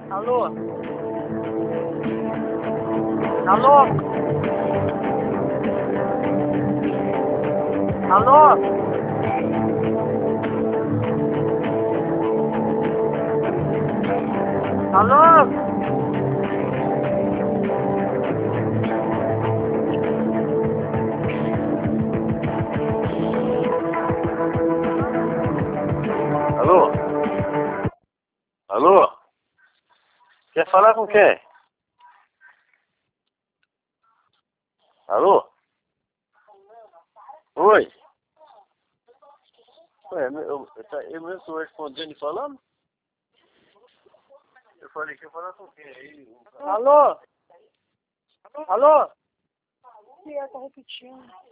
Alô? Alô? Alô? Alô? Alô? Alô? Quer falar com quem? Alô? Oi? Ué, eu mesmo estou respondendo e falando? Eu falei, quer falar com quem aí? Alô? Alô? E ela tá repetindo.